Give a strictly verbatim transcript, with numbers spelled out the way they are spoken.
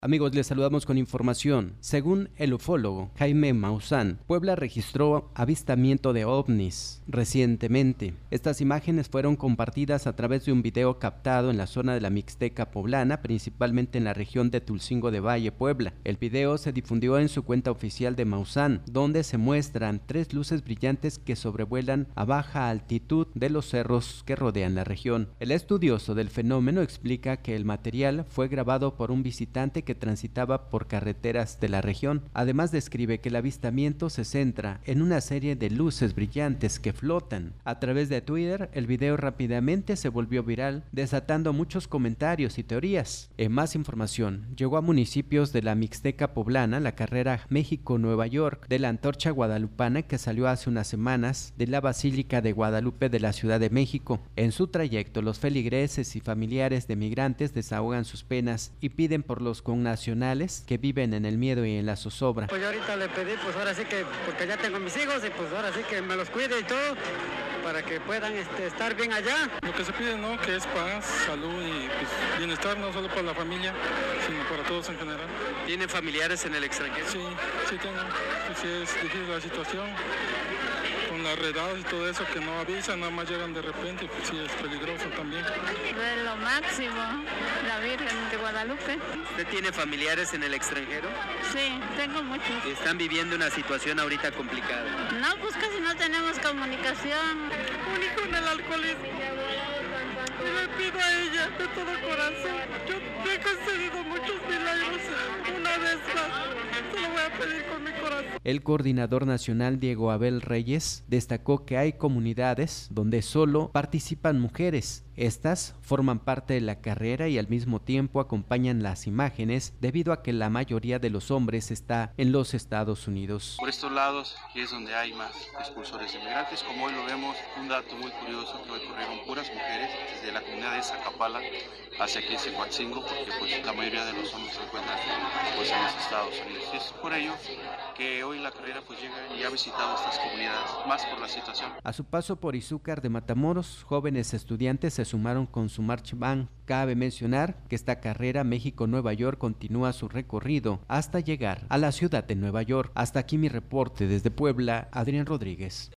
Amigos, les saludamos con información. Según el ufólogo Jaime Maussan, Puebla registró avistamiento de ovnis recientemente. Estas imágenes fueron compartidas a través de un video captado en la zona de la Mixteca poblana, principalmente en la región de Tulcingo de Valle, Puebla. El video se difundió en su cuenta oficial de Maussan, donde se muestran tres luces brillantes que sobrevuelan a baja altitud de los cerros que rodean la región. El estudioso del fenómeno explica que el material fue grabado por un visitante que que transitaba por carreteras de la región. Además describe que el avistamiento se centra en una serie de luces brillantes que flotan. A través de Twitter, el video rápidamente se volvió viral, desatando muchos comentarios y teorías. En más información, llegó a municipios de la Mixteca poblana la carrera México-Nueva York de la antorcha guadalupana que salió hace unas semanas de la Basílica de Guadalupe de la Ciudad de México. En su trayecto, los feligreses y familiares de migrantes desahogan sus penas y piden por los con nacionales que viven en el miedo y en la zozobra. Pues yo ahorita le pedí, pues ahora sí que, porque ya tengo mis hijos y pues ahora sí que me los cuide y todo, para que puedan este, estar bien allá. Lo que se pide, ¿no? Que es paz, salud y pues, bienestar, no solo para la familia, sino para todos en general. ¿Tienen familiares en el extranjero? Sí, sí tengo. Pues, sí es difícil la situación, con las redadas y todo eso que no avisan, nada más llegan de repente, pues sí es peligroso también. De lo máximo, la Virgen de Guadalupe. ¿Usted tiene familiares en el extranjero? Sí, tengo muchos. ¿Están viviendo una situación ahorita complicada? No, pues casi no tenemos comunicación. Un hijo en el alcoholismo. Y le pido a ella de todo corazón. Yo he concedido muchos milagros. Una vez más, se lo voy a pedir con mi corazón. El coordinador nacional Diego Abel Reyes destacó que hay comunidades donde solo participan mujeres. Estas forman parte de la carrera y al mismo tiempo acompañan las imágenes debido a que la mayoría de los hombres está en los Estados Unidos. Por estos lados es donde hay más expulsores de migrantes, como hoy lo vemos, un dato muy curioso que hoy corrieron puras mujeres desde la comunidad de Zacapala hacia aquí Cihuatzingo, porque pues, la mayoría de los hombres se encuentran pues, en los Estados Unidos. Y es por ello que hoy la carrera pues, llega y ha visitado estas comunidades, más por la situación. A su paso por Izúcar de Matamoros, jóvenes estudiantes se sumaron con su march band. Cabe mencionar que esta carrera México-Nueva York continúa su recorrido hasta llegar a la ciudad de Nueva York. Hasta aquí mi reporte desde Puebla, Adrián Rodríguez.